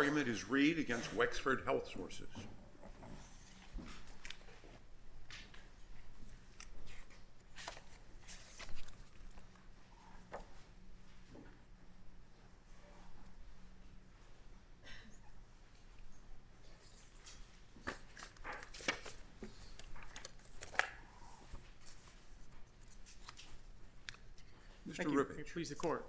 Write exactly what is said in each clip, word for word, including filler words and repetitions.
argument is Reed against Wexford Health Sources. Mister Thank you. Rupich. May it please the court.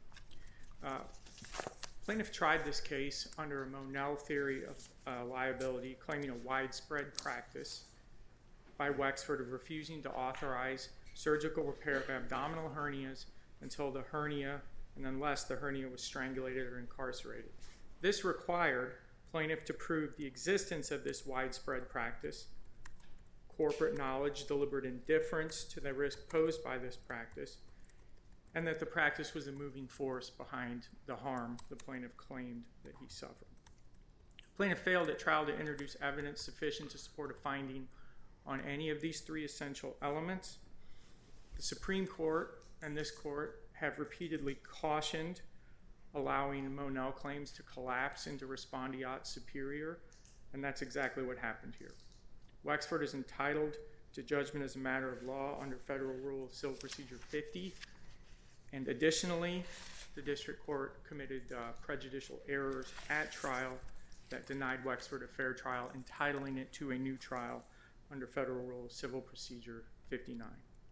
Uh, plaintiff tried this case under a Monell theory of uh, liability, claiming a widespread practice by Wexford of refusing to authorize surgical repair of abdominal hernias until the hernia, and unless the hernia was strangulated or incarcerated. This required plaintiff to prove the existence of this widespread practice, corporate knowledge, deliberate indifference to the risk posed by this practice, and that the practice was a moving force behind the harm the plaintiff claimed that he suffered. Plaintiff failed at trial to introduce evidence sufficient to support a finding on any of these three essential elements. The Supreme Court and this court have repeatedly cautioned allowing Monell claims to collapse into respondeat superior, and that's exactly what happened here. Wexford is entitled to judgment as a matter of law under Federal Rule of Civil Procedure fifty, and additionally, the district court committed uh, prejudicial errors at trial that denied Wexford a fair trial, entitling it to a new trial under Federal Rule of Civil Procedure fifty-nine.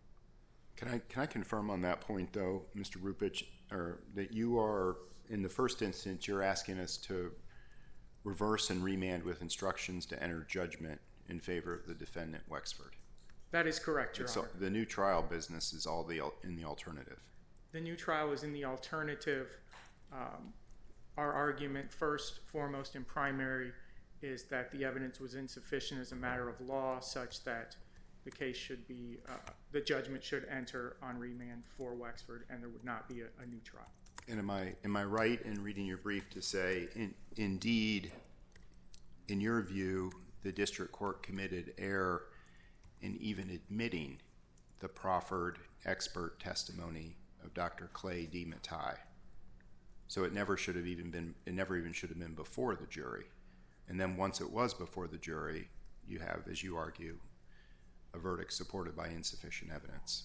Can I can I confirm on that point, though, Mister Rupich, or that you are, in the first instance, you're asking us to reverse and remand with instructions to enter judgment in favor of the defendant, Wexford? That is correct, Your Honor. So the new trial business is all the in the alternative. The new trial is in the alternative. Um, our argument, first, foremost, and primary, is that the evidence was insufficient as a matter of law, such that the case should be, uh, the judgment should enter on remand for Wexford, and there would not be a, a new trial. And am I am I right in reading your brief to say, in, indeed, in your view, the district court committed error in even admitting the proffered expert testimony of Doctor Clay D. Matai? So it never should have even been, it never even should have been before the jury. And then once it was before the jury, you have, as you argue, a verdict supported by insufficient evidence.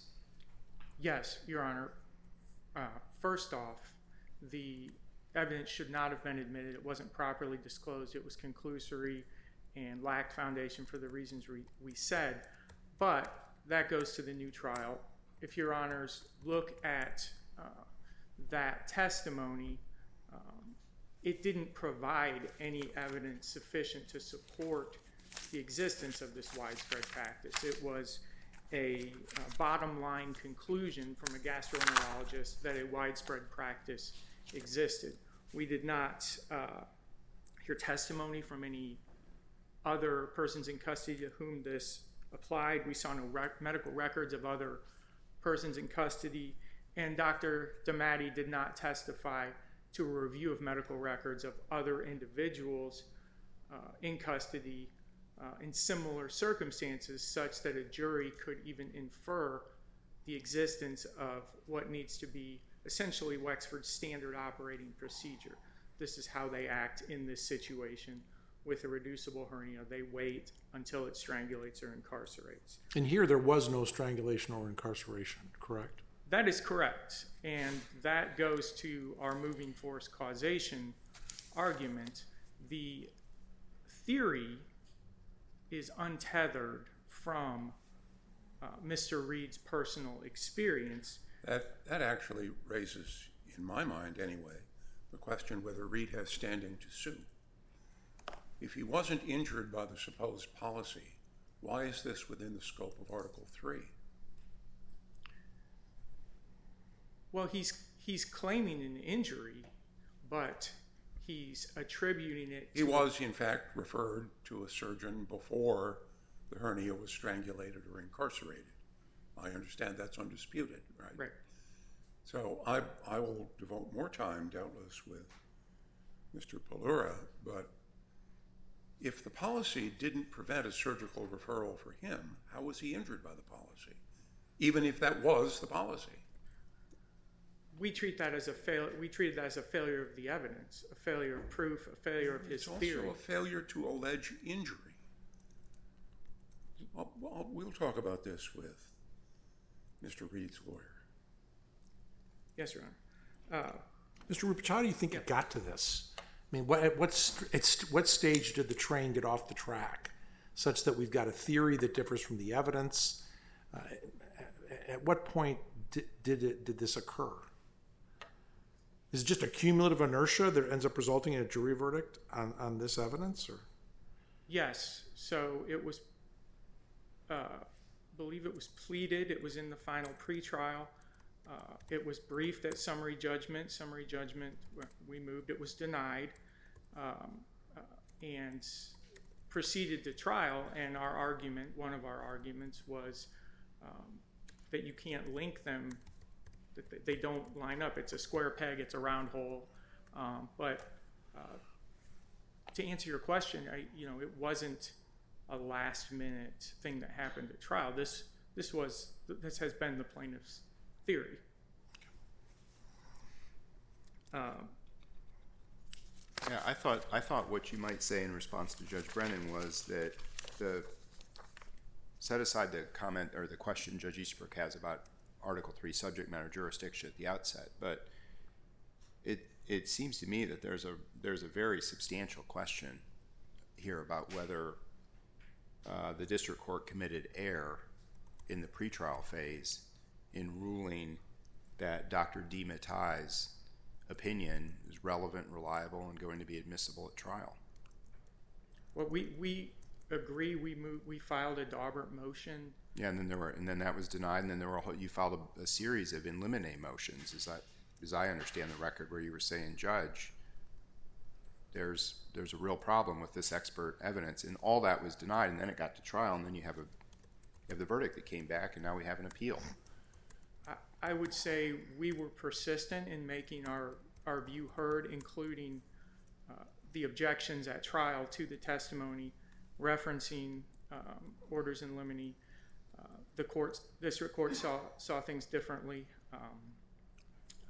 Yes, Your Honor. Uh, first off, the evidence should not have been admitted. It wasn't properly disclosed. It was conclusory and lacked foundation for the reasons we, we said. But that goes to the new trial. If Your Honors look at uh, that testimony, um, it didn't provide any evidence sufficient to support the existence of this widespread practice. It was a uh, bottom line conclusion from a gastroenterologist that a widespread practice existed. We did not uh, hear testimony from any other persons in custody to whom this applied. We saw no rec- medical records of other persons in custody, and Doctor DeMatti did not testify to a review of medical records of other individuals uh, in custody uh, in similar circumstances, such that a jury could even infer the existence of what needs to be essentially Wexford's standard operating procedure. This is how they act in this situation. With a reducible hernia, they wait until it strangulates or incarcerates. And here there was no strangulation or incarceration, correct? That is correct, and that goes to our moving force causation argument. The theory is untethered from uh, Mister Reed's personal experience. That, that actually raises, in my mind anyway, the question whether Reed has standing to sue. If he wasn't injured by the supposed policy, why is this within the scope of Article three? Well, he's he's claiming an injury, but he's attributing it to... He was, in fact, referred to a surgeon before the hernia was strangulated or incarcerated. I understand that's undisputed, right? Right. So I, I will devote more time, doubtless, with Mister Palura, but if the policy didn't prevent a surgical referral for him, how was he injured by the policy, even if that was the policy? we treat that as a fail. We treat that as a failure of the evidence, a failure of proof, a failure of his It's also theory. a failure to allege injury. Well, well, we'll talk about this with Mister Reed's lawyer. Yes, Your Honor. Uh, Mister Rupich, how do you think Yeah. it got to this? I mean, what, at what, st- it's, what stage did the train get off the track such that we've got a theory that differs from the evidence? Uh, at what point did, did, it, did this occur? Is it just a cumulative inertia that ends up resulting in a jury verdict on, on this evidence? Or? yes. So it was, uh, I believe it was pleaded. It was in the final pretrial. Uh, it was briefed at summary judgment. Summary judgment, we moved. It was denied, um, uh, and proceeded to trial. And our argument, one of our arguments, was um, that you can't link them. That they don't line up. It's a square peg. It's a round hole. Um, but uh, to answer your question, I, you know, it wasn't a last-minute thing that happened at trial. This this was this has been the plaintiff's theory. Um, Yeah, I thought I thought what you might say in response to Judge Brennan was that the set aside the comment or the question Judge Easterbrook has about Article three subject matter jurisdiction at the outset, but it it seems to me that there's a there's a very substantial question here about whether uh, the district court committed error in the pretrial phase in ruling that Doctor DeMattei's opinion is relevant, reliable, and going to be admissible at trial. well, we we agree. We moved, we filed a Daubert motion. Yeah, and then there were, and then that was denied, and then there were a whole, you filed a, a series of in limine motions, as I as I understand the record, where you were saying, Judge, there's there's a real problem with this expert evidence, and all that was denied, and then it got to trial, and then you have a you have the verdict that came back, and now we have an appeal. I would say we were persistent in making our, our view heard, including uh, the objections at trial to the testimony, referencing um, orders in limine. Uh, the courts, district court saw saw things differently, um, uh,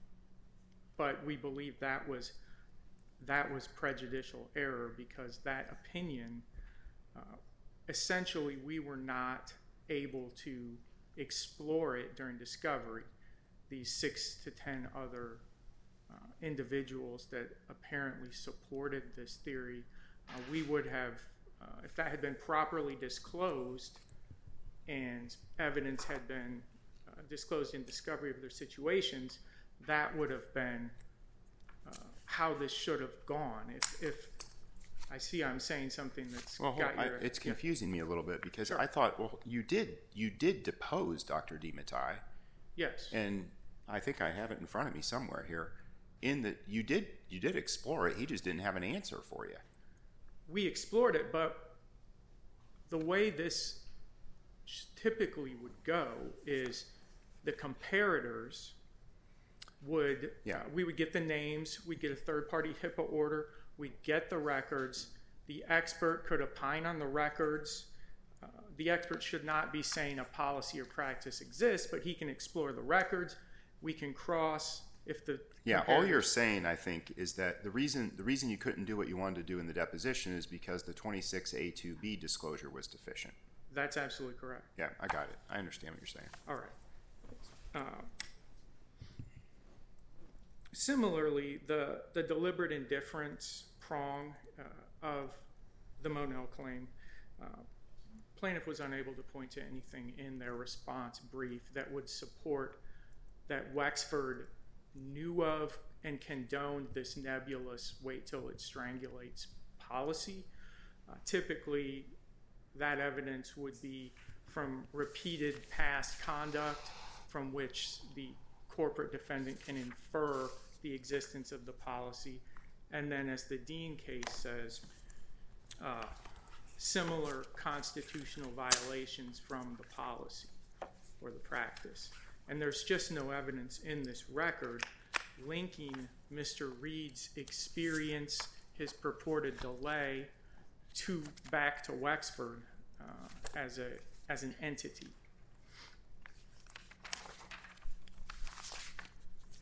but we believe that was that was prejudicial error because that opinion, uh, essentially, we were not able to explore it during discovery. These six to ten other uh, individuals that apparently supported this theory, uh, we would have, uh, if that had been properly disclosed and evidence had been uh, disclosed in discovery of their situations, that would have been uh, how this should have gone. If, if I see I'm saying something that's Well, got I, your... it's confusing me a little bit because Sure. I thought, well, you did you did depose Doctor DeMattei, Yes. and I think I have it in front of me somewhere here. In that you did you did explore it, he just didn't have an answer for you. We explored it, but the way this typically would go is the comparators would, Yeah. uh, we would get the names, we'd get a third-party HIPAA order, we'd get the records, the expert could opine on the records. Uh, the expert should not be saying a policy or practice exists, but he can explore the records. We can cross if the Yeah, all comparators- you're saying, I think, is that the reason the reason you couldn't do what you wanted to do in the deposition is because the twenty-six A two B disclosure was deficient. That's absolutely correct. Yeah, I got it. I understand what you're saying. All right. Uh, similarly, the, the deliberate indifference prong uh, of the Monell claim, uh, plaintiff was unable to point to anything in their response brief that would support that Wexford knew of and condoned this nebulous wait till it strangulates policy. Uh, typically, that evidence would be from repeated past conduct from which the corporate defendant can infer the existence of the policy. And then, as the Dean case says, uh, similar constitutional violations from the policy or the practice. And there's just no evidence in this record linking Mister Reed's experience, his purported delay, to back to Wexford uh, as a as an entity.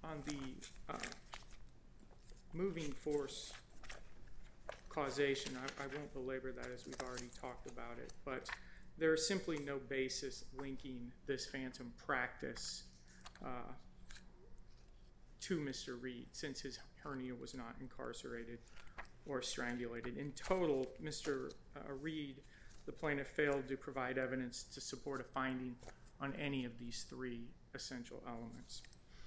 on the uh, moving force causation, I, I won't belabor that as we've already talked about it, but there is simply no basis linking this phantom practice uh, to Mister Reed, since his hernia was not incarcerated or strangulated. In total, Mister Uh, Reed, the plaintiff, failed to provide evidence to support a finding on any of these three essential elements.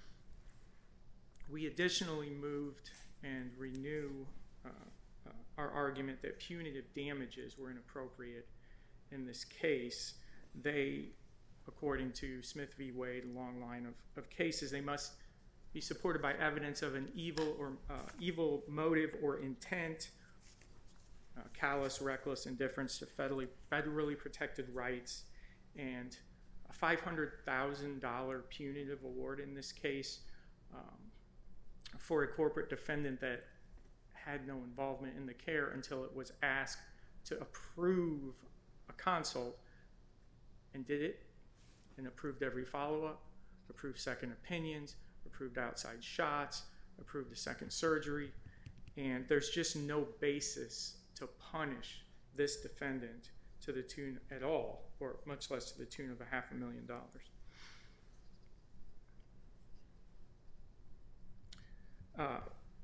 We additionally moved and renew uh, uh, our argument that punitive damages were inappropriate in this case. They, according to Smith v. Wade, a long line of, of cases, they must be supported by evidence of an evil or uh, evil motive or intent, uh, callous, reckless indifference to federally, federally protected rights, and a five hundred thousand dollars punitive award in this case um, for a corporate defendant that had no involvement in the care until it was asked to approve a consult, and did it, and approved every follow-up, approved second opinions, approved outside shots, approved a second surgery, and there's just no basis to punish this defendant to the tune at all, or much less to the tune of a half a million dollars. Uh,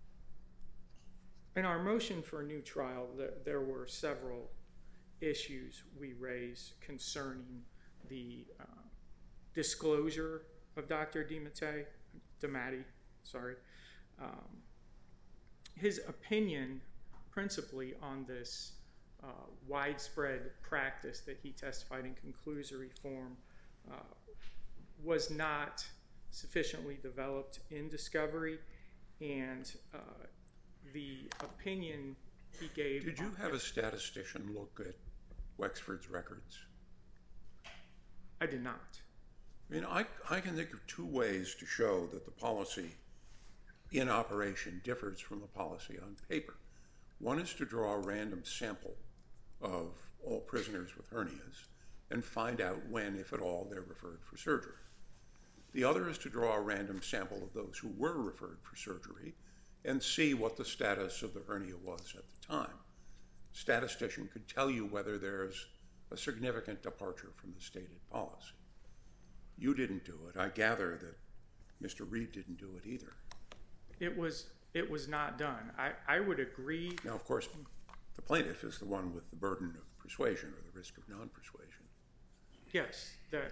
in our motion for a new trial, there, there were several issues we raised concerning the uh, disclosure of Doctor DiMattei, DiMatti, sorry, um, his opinion principally on this uh, widespread practice that he testified in conclusory form uh, was not sufficiently developed in discovery, and uh, the opinion he gave... Did you have a statistician look at Wexford's records? I did not. I mean, I, I can think of two ways to show that the policy in operation differs from the policy on paper. One is to draw a random sample of all prisoners with hernias and find out when, if at all, they're referred for surgery. The other is to draw a random sample of those who were referred for surgery and see what the status of the hernia was at the time. A statistician could tell you whether there's a significant departure from the stated policy. You didn't do it. I gather that Mister Reed didn't do it either. It was it was not done. I, I would agree. Now, of course, the plaintiff is the one with the burden of persuasion or the risk of non-persuasion. Yes, that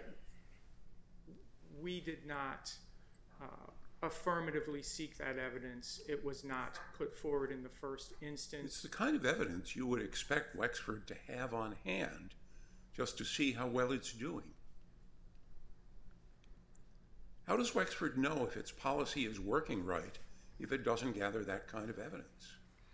we did not uh, affirmatively seek that evidence. It was not put forward in the first instance. It's the kind of evidence you would expect Wexford to have on hand just to see how well it's doing. How does Wexford know if its policy is working right if it doesn't gather that kind of evidence?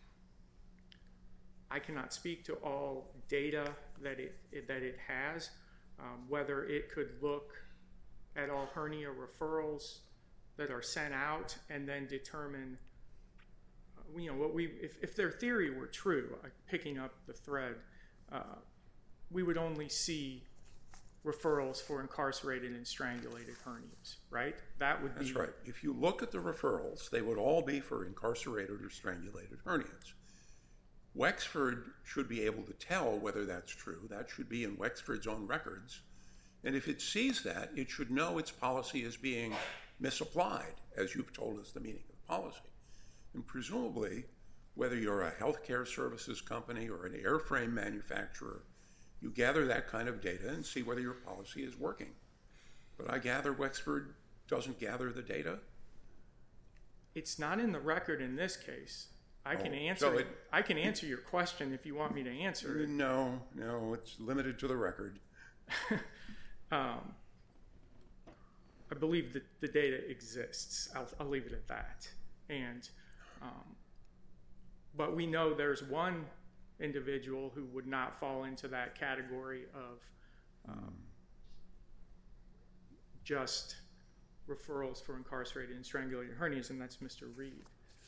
I cannot speak to all data that it, it that it has, um, whether it could look at all hernia referrals that are sent out and then determine, uh, you know, what we if, if their theory were true, uh, picking up the thread, uh, we would only see referrals for incarcerated and strangulated hernias, right? That would be... That's right. If you look at the referrals, they would all be for incarcerated or strangulated hernias. Wexford should be able to tell whether that's true. That should be in Wexford's own records. And if it sees that, it should know its policy is being misapplied, as you've told us the meaning of the policy. And presumably, whether you're a healthcare services company or an airframe manufacturer, you gather that kind of data and see whether your policy is working. But I gather Wexford doesn't gather the data? It's not in the record in this case. I can Oh, answer so it- I can answer your question if you want me to answer it. No, no, it's limited to the record. Um, I believe that the data exists. I'll, I'll leave it at that. And, um, but we know there's one individual who would not fall into that category of um, just referrals for incarcerated and strangulated hernias, and that's Mister Reed.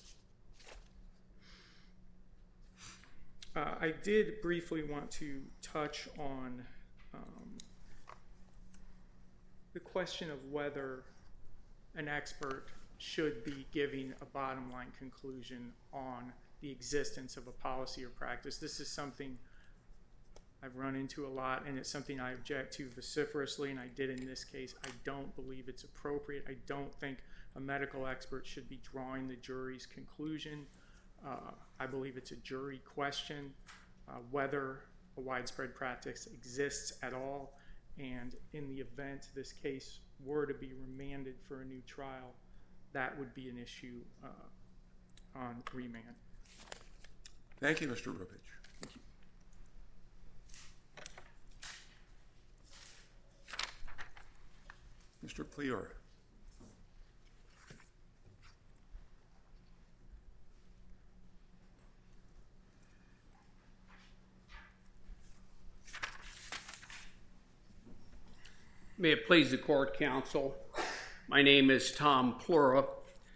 Uh, I did briefly want to touch on um, the question of whether an expert should be giving a bottom line conclusion on the existence of a policy or practice. This is something I've run into a lot, and it's something I object to vociferously, and I did in this case. I don't believe it's appropriate. I don't think a medical expert should be drawing the jury's conclusion. Uh, I believe it's a jury question uh, whether a widespread practice exists at all, and in the event this case were to be remanded for a new trial, that would be an issue uh, on remand. Thank you, Mister Rubich. Mister Pliora. May it please the court, counsel. My name is Tom Pliora.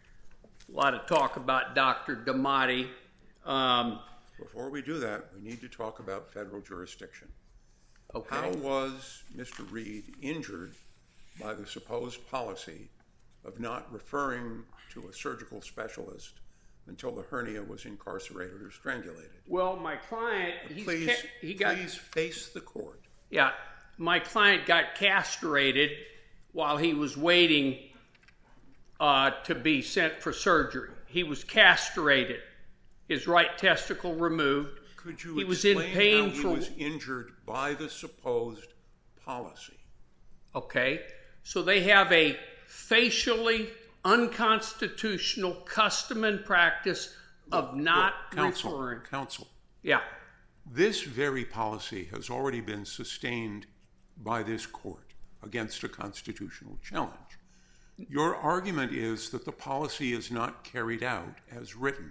A lot of talk about Doctor Damati. Um, Before we do that, we need to talk about federal jurisdiction. okay. How was Mister Reed injured by the supposed policy of not referring to a surgical specialist until the hernia was incarcerated or strangulated? Well, my client, he's Please, ca- he got, please face the court. yeah, my client got castrated while he was waiting uh, to be sent for surgery. He was castrated, his right testicle removed. Could you he was explain in pain how he for, was injured by the supposed policy? Okay, so they have a facially unconstitutional custom and practice of not Look, counsel, referring. Counsel, Yeah, this very policy has already been sustained by this court against a constitutional challenge. Your argument is that the policy is not carried out as written.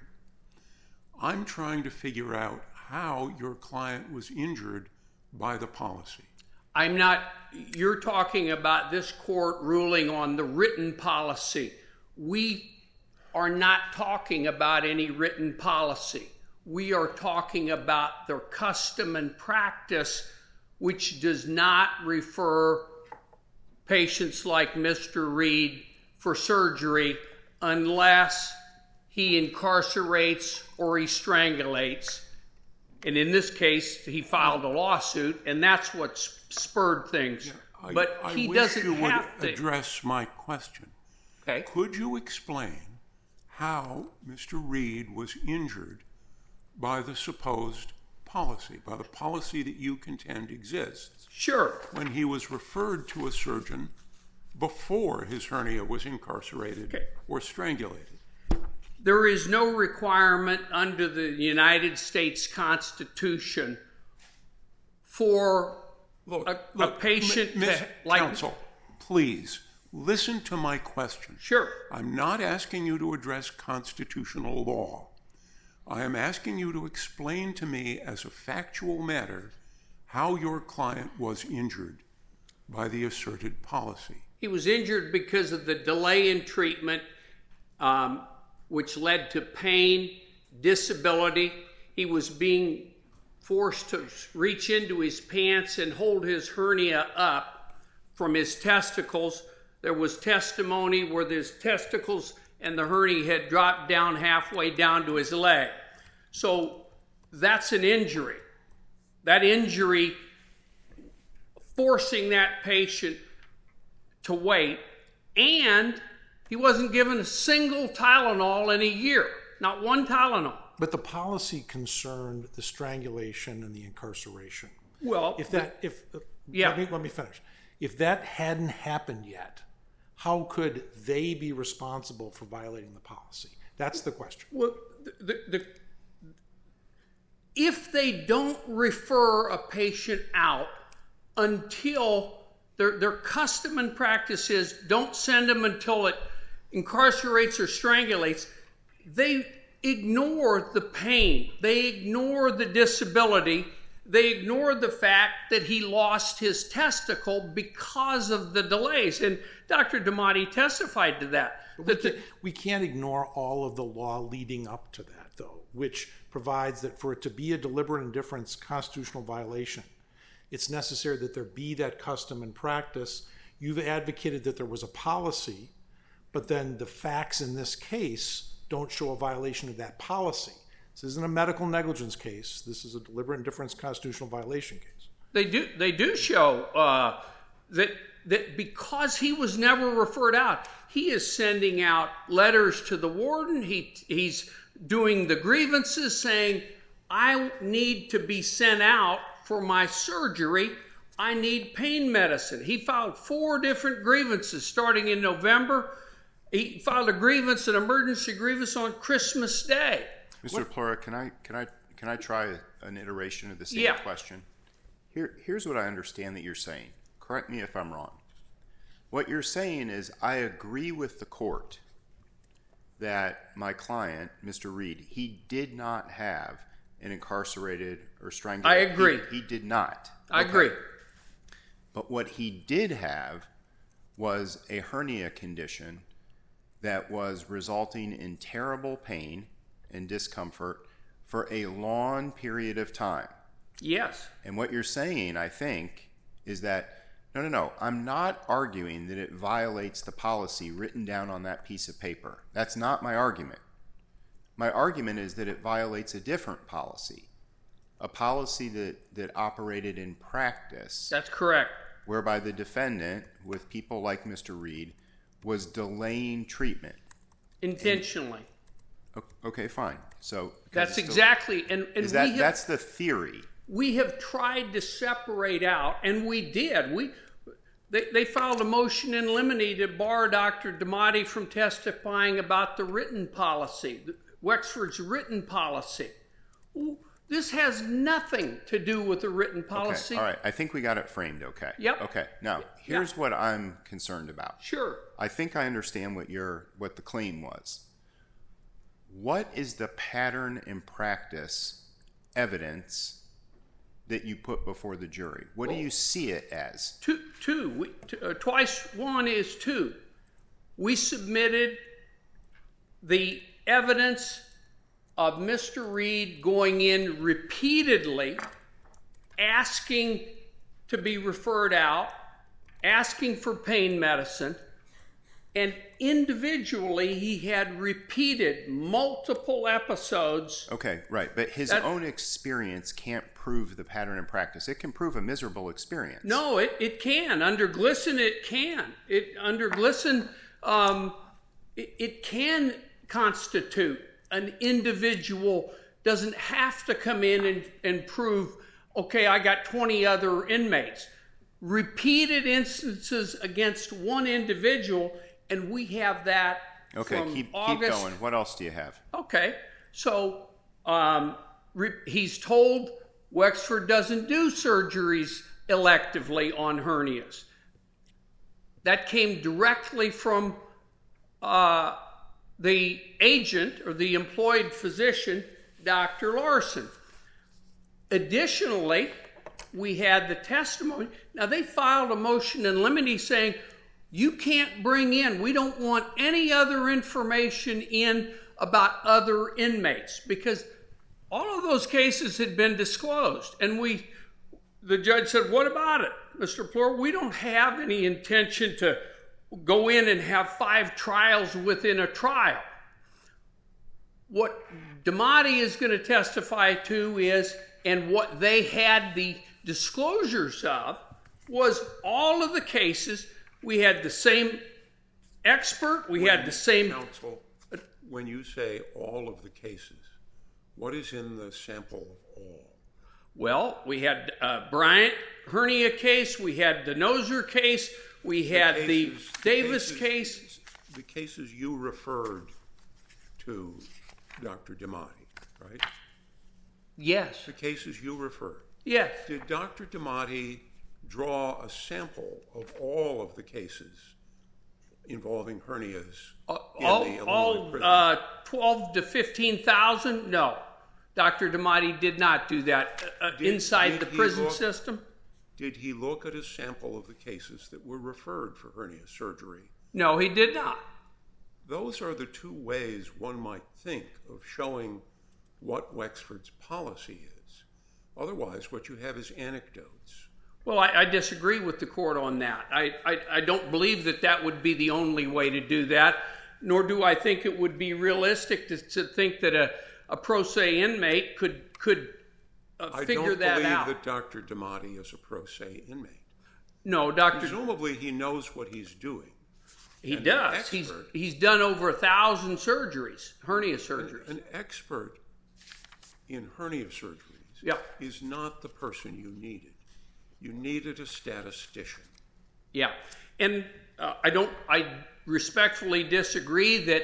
I'm trying to figure out how your client was injured by the policy. I'm not, you're talking about this court ruling on the written policy. We are not talking about any written policy. We are talking about their custom and practice, which does not refer patients like Mister Reed for surgery unless he incarcerates or he strangulates. And in this case, he filed a lawsuit, and that's what spurred things. I, but I he wish doesn't you would have to. address my question. Okay. Could you explain how Mister Reed was injured by the supposed policy, by the policy that you contend exists, Sure. when he was referred to a surgeon before his hernia was incarcerated Okay. or strangulated? There is no requirement under the United States Constitution for Look, a, a look, patient M- Miz to, like, Counsel, please listen to my question. Sure. I'm not asking you to address constitutional law. I am asking you to explain to me as a factual matter how your client was injured by the asserted policy. He was injured because of the delay in treatment, um, which led to pain, disability. He was being forced to reach into his pants and hold his hernia up from his testicles. There was testimony where his testicles and the hernia had dropped down halfway down to his leg. So that's an injury. That injury forcing that patient to wait, and he wasn't given a single Tylenol in a year, not one Tylenol. But the policy concerned the strangulation and the incarceration. Well, If that, if Yeah. let me let me finish. If that hadn't happened yet, how could they be responsible for violating the policy? That's the question. well, the, the, the, if they don't refer a patient out until their, their custom and practice is don't send them until it incarcerates or strangulates, they ignore the pain. They ignore the disability. They ignore the fact that he lost his testicle because of the delays. And Doctor Damati testified to that. We that the, can't, we can't ignore all of the law leading up to that, though, which provides that for it to be a deliberate indifference constitutional violation, it's necessary that there be that custom and practice. You've advocated that there was a policy, but then the facts in this case don't show a violation of that policy. This isn't a medical negligence case. This is a deliberate indifference constitutional violation case. They do they do show uh, that that because he was never referred out, he is sending out letters to the warden. He he's doing the grievances, saying, "I need to be sent out for my surgery. I need pain medicine." He filed four different grievances starting in November. He filed a grievance, an emergency grievance, on Christmas Day. Mister Plura, can I can I can I try an iteration of the same Yeah. question? Here, here's what I understand that you're saying. Correct me if I'm wrong. What you're saying is, I agree with the court that my client, Mister Reed, he did not have an incarcerated or strangulated. I agree. He, he did not. I Okay. agree. But what he did have was a hernia condition that was resulting in terrible pain and discomfort for a long period of time. Yes. And what you're saying, I think, is that, no, no, no, I'm not arguing that it violates the policy written down on that piece of paper. That's not my argument. My argument is that it violates a different policy, a policy that, that operated in practice, That's correct. whereby the defendant, with people like Mister Reed, was delaying treatment. Intentionally. O- Okay, fine. So because That's it's still- exactly, and, and is that we have, that's the theory. we have tried to separate out, and we did. We they, they filed a motion in limine to bar Doctor Damati from testifying about the written policy, Wexford's written policy. Ooh, This has nothing to do with the written policy. Okay, all right. I think we got it framed. Okay. Yep. Okay. Now, here's what I'm concerned about. Sure. I think I understand what your what the claim was. What is the pattern and practice evidence that you put before the jury? What do you see it as? Two, two. We, t- uh, twice one is two. We submitted the evidence of Mister Reed going in repeatedly, asking to be referred out, asking for pain medicine, and individually he had repeated multiple episodes. Okay, right. But his That- own experience can't prove the pattern and practice. It can prove a miserable experience. No, it, it can. Under Glisson, it can. It under Glisson, um, it, it can constitute an individual, doesn't have to come in and, and prove, okay, I got twenty other inmates. Repeated instances against one individual, and we have that Okay, from keep, keep August. going. What else do you have? Okay, so um, re- he's told Wexford doesn't do surgeries electively on hernias. That came directly from uh, the agent or the employed physician, Doctor Larson. Additionally, we had the testimony. Now, they filed a motion in limine saying, you can't bring in, we don't want any other information in about other inmates, because all of those cases had been disclosed. And we, the judge said, what about it, Mister Plura? We don't have any intention to go in and have five trials within a trial. What Damati is going to testify to is, and what they had the disclosures of, was all of the cases. We had the same expert. We had the same... Counsel, when you say all of the cases, what is in the sample of all? Well, we had uh, Bryant hernia case. We had the Noser case. We had the, cases- Davis cases- case. The cases you referred to, Doctor Damati, right? Yes. The cases you referred. Yes. Did Doctor Damati draw a sample of all of the cases involving hernias Uh, in all the Illinois all prison? uh, twelve to fifteen thousand? No. Doctor Damati did not do that uh, Did- inside did the he prison look- system. Did he look at a sample of the cases that were referred for hernia surgery? No, he did not. Those are the two ways one might think of showing what Wexford's policy is. Otherwise, what you have is anecdotes. Well, I, I disagree with the court on that. I, I, I don't believe that that would be the only way to do that, nor do I think it would be realistic to, to think that a, a pro se inmate could could uh, figure that out. I don't believe that Doctor Damati is a pro se inmate. No, Doctor Presumably he knows what he's doing. He And does. expert- He's he's done over a thousand surgeries, hernia surgeries. An expert in hernia surgeries Yeah. is not the person you needed. You needed a statistician. Yeah, and uh, I don't. I respectfully disagree that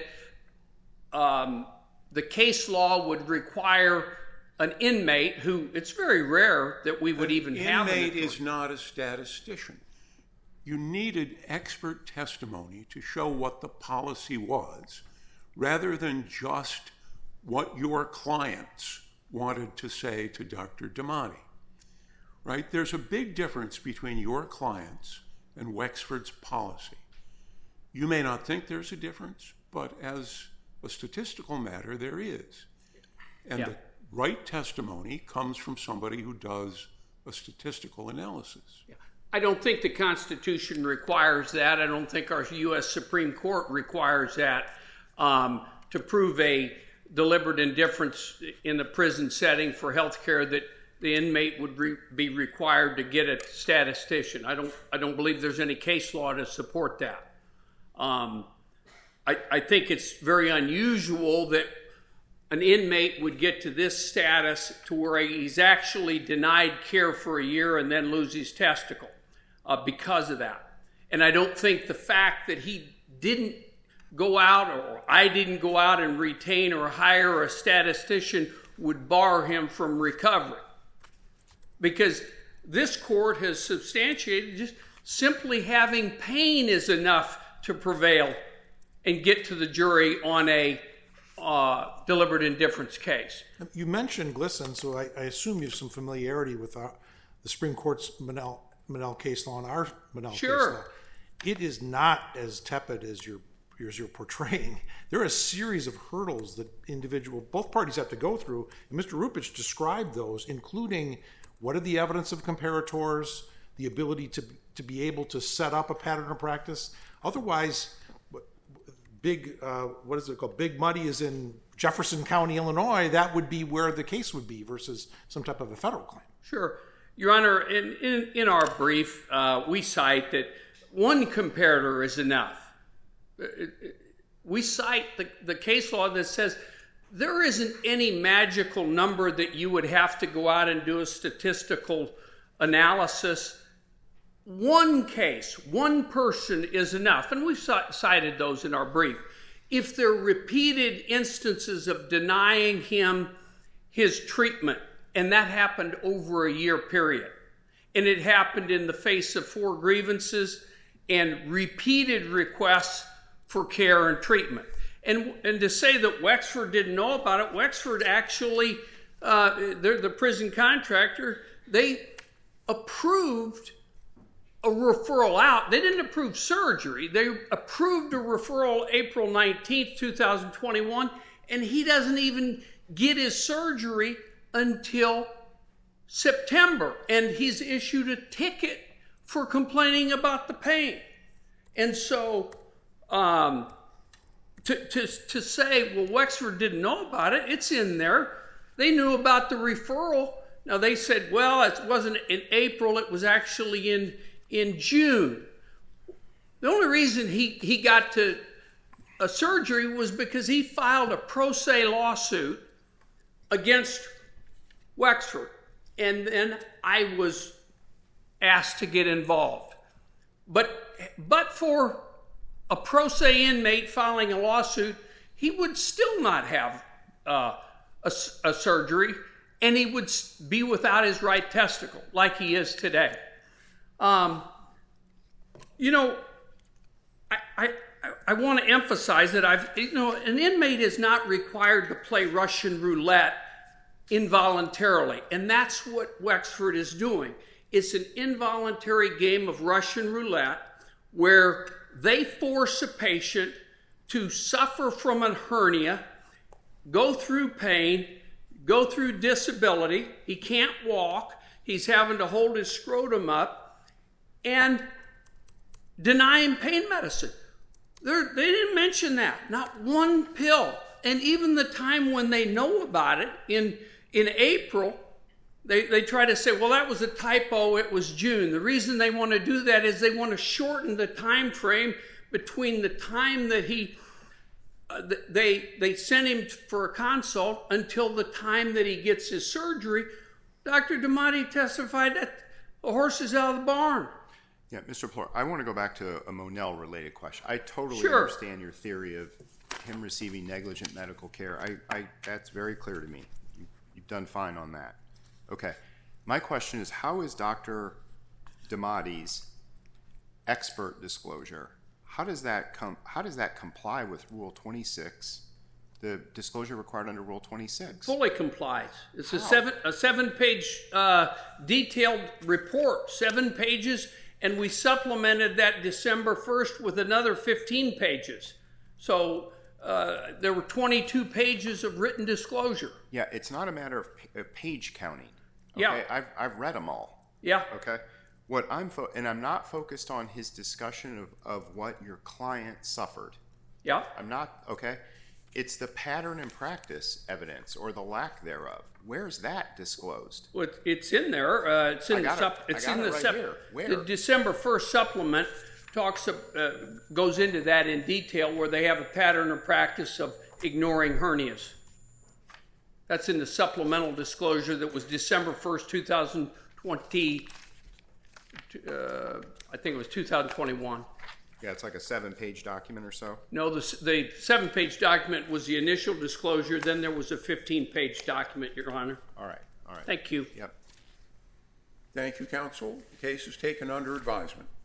um, the case law would require an inmate who. It's very rare that we would even have. An Inmate is not a statistician. You needed expert testimony to show what the policy was, rather than just what your clients wanted to say to Doctor Damati. Right? There's a big difference between your clients and Wexford's policy. You may not think there's a difference, but as a statistical matter, there is. And Yeah. the right testimony comes from somebody who does a statistical analysis. I don't think the Constitution requires that. I don't think our U S Supreme Court requires that um, to prove a deliberate indifference in the prison setting for health care that the inmate would re- be required to get a statistician. I don't. I don't believe there's any case law to support that. Um, I, I think it's very unusual that an inmate would get to this status to where he's actually denied care for a year and then lose his testicle uh, because of that. And I don't think the fact that he didn't go out, or I didn't go out and retain or hire a statistician, would bar him from recovery. Because this court has substantiated just simply having pain is enough to prevail and get to the jury on a uh, deliberate indifference case. You mentioned Glisson, so I, I assume you have some familiarity with our, the Supreme Court's Monell, Monell case law and our Monell Sure. case law. It is not as tepid as you're, as you're portraying. There are a series of hurdles that individual, both parties have to go through, and Mister Rupich described those, including what are the evidence of comparators, the ability to, to be able to set up a pattern of practice. Otherwise, big, uh, what is it called? Big Muddy is in Jefferson County, Illinois. That would be where the case would be versus some type of a federal claim. Sure. Your Honor, in, in, in our brief, uh, we cite that one comparator is enough. We cite the, the case law that says there isn't any magical number that you would have to go out and do a statistical analysis. One case, one person is enough, and we've cited those in our brief. If there are repeated instances of denying him his treatment, and that happened over a year period, and it happened in the face of four grievances and repeated requests for care and treatment. And, and to say that Wexford didn't know about it, Wexford actually, uh, they're the prison contractor, they approved a referral out. They didn't approve surgery. They approved a referral April nineteenth, twenty twenty-one, and he doesn't even get his surgery until September. And he's issued a ticket for complaining about the pain. And so um, to, to, to say, well, Wexford didn't know about it, it's in there. They knew about the referral. Now, they said, well, it wasn't in April, it was actually in in June. The only reason he, he got to a surgery was because he filed a pro se lawsuit against Wexford. And then I was asked to get involved. But, but for a pro se inmate filing a lawsuit, he would still not have uh, a, a surgery, and he would be without his right testicle like he is today. Um, you know, I, I, I want to emphasize that I've, you know, an inmate is not required to play Russian roulette involuntarily. And that's what Wexford is doing. It's an involuntary game of Russian roulette where they force a patient to suffer from a hernia, go through pain, go through disability. He can't walk. he's having to hold his scrotum up and deny him pain medicine. They're, they didn't mention that, not one pill. And even the time when they know about it, in in April, they, they try to say, well, that was a typo, it was June. The reason they want to do that is they want to shorten the time frame between the time that he, uh, they, they sent him for a consult until the time that he gets his surgery. Doctor Damati testified that the horse is out of the barn. Yeah, Mister Plor, I want to go back to a Monell-related question. I totally Sure. understand your theory of him receiving negligent medical care. I, I that's very clear to me. You, you've done fine on that. Okay. My question is, how is Doctor Damati's expert disclosure, how does that come? How does that comply with Rule twenty-six, the disclosure required under Rule twenty-six? Fully complies. It's a How? seven a seven page uh, detailed report, seven pages, and we supplemented that December first with another fifteen pages. So uh, there were twenty-two pages of written disclosure. Yeah, it's not a matter of, pa- of page counting. Okay? Yeah. I've I've read them all. Yeah. Okay. What I'm fo- and I'm not focused on his discussion of, of what your client suffered. Yeah. I'm not okay. It's the pattern and practice evidence or the lack thereof. Where's that disclosed? Well, it's in there. Uh, it's in I the got it. sup- I It's got in it the right sup- here. Where? The December first supplement talks uh, goes into that in detail, where they have a pattern or practice of ignoring hernias. That's in the supplemental disclosure that was December first, two thousand twenty. Uh, I think it was two thousand twenty-one. Yeah, it's like a seven-page document or so. No, the, the seven-page document was the initial disclosure. Then there was a fifteen-page document, Your Honor. All right. All right. Thank you. Yep. Thank you, counsel. The case is taken under advisement.